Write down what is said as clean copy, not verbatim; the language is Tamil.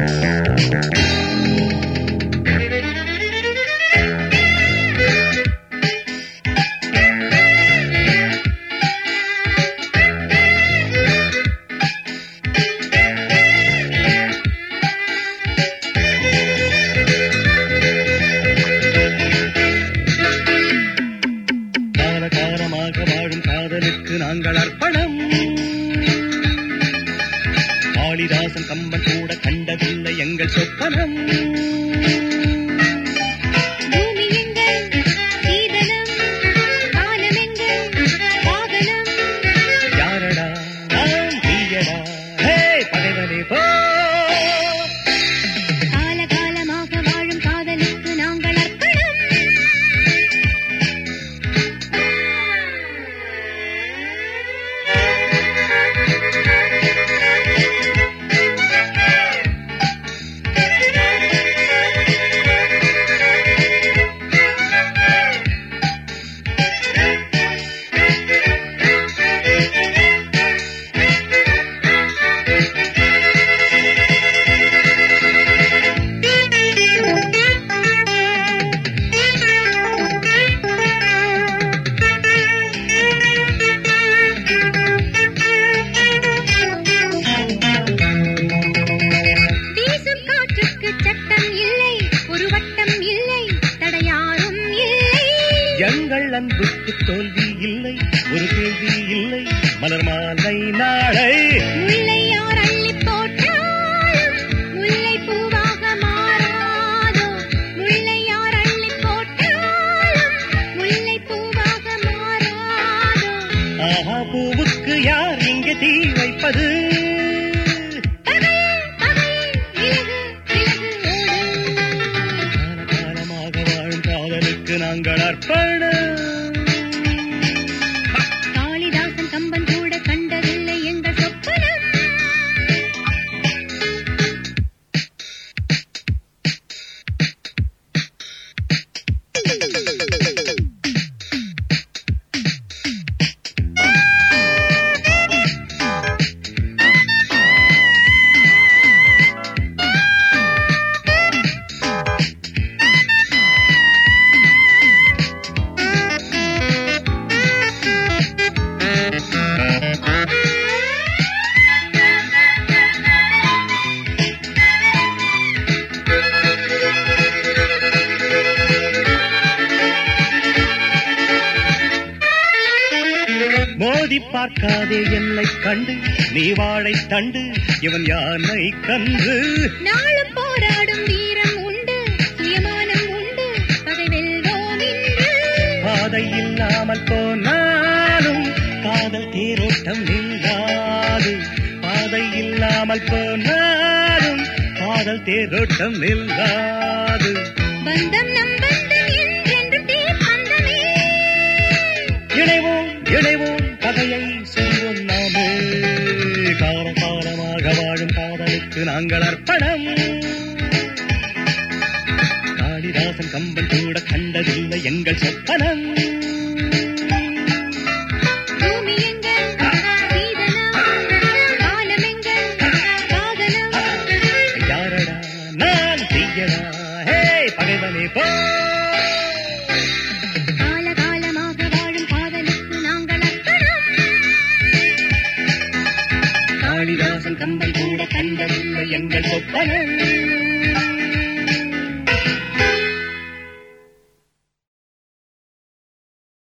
நாங்கள் அர்ப்பணம். காளிதாசன் கம்பன் கூட கண்டதில்லை எங்கள் சொப்பனம். பூமி எங்கள் சீதனம், காலம் எங்கள் வாகனம். யாரடா நான் தீயடா, ஹே பகைவனே போ. காலகாலமாக வாழும் காதலுக்கு நாங்கள் அர்ப்பணம். எங்கள் அன்புக்கு தோல்வி இல்லை, ஒரு கேள்வி இல்லை, மலர் மாலை நாளை. முல்லை யார் அள்ளி போட்டாலும் முல்லை பூவாக மாறாதோ, முல்லை யார் அள்ளி போட்டாலும் முல்லை பூவாக மாறாதோ. ஆஹா, பூவுக்கு யார் இங்கே தீ வைப்பது? காலகாலமாக வாழும் காதலுக்கு நாங்கள் அர்ப்பணம். காளிதாசன் கம்பன் கூட கண்டதில்லை எங்கள் சொப்பனம். மோதி பார்க்காதே என்னை கண்டு, நீ வாழை தண்டு, இவன் யானை கன்று. நாளும் போராடும் வீரம் உண்டு, சுயமானம் உண்டு, பகை வெல்வோம் இன்று. பாதை இல்லாமல் போனாலும் காதல் தேரோட்டம் நில்லாது, பாதை இல்லாமல் போனாலும் காதல் தேரோட்டம் நில்லாது. பந்தம் நம் பந்தம் என்றென்று தீர்ப்பந்தமே. இணைவோம் இணைவோம் கதையை சொல்வோம் நாமே. காலகாலமாக வாழும் காதலுக்கு நாங்கள் அர்ப்பணம். காளிதாசன் கம்பன் கூட கண்டதில்லை எங்கள் சொப்பனம். பூமி எங்கள் சீதனம், காலம் எங்கள் வாகனம். யாரடா நான் தீயடா, ஹே பகைவனே போ. காலகாலமாக வாழும் காதலுக்கு நாங்கள் அர்ப்பணம். காளிதாசன் கம்பன் கூட கண்டதில்லை எங்கள் சொப்பனம்.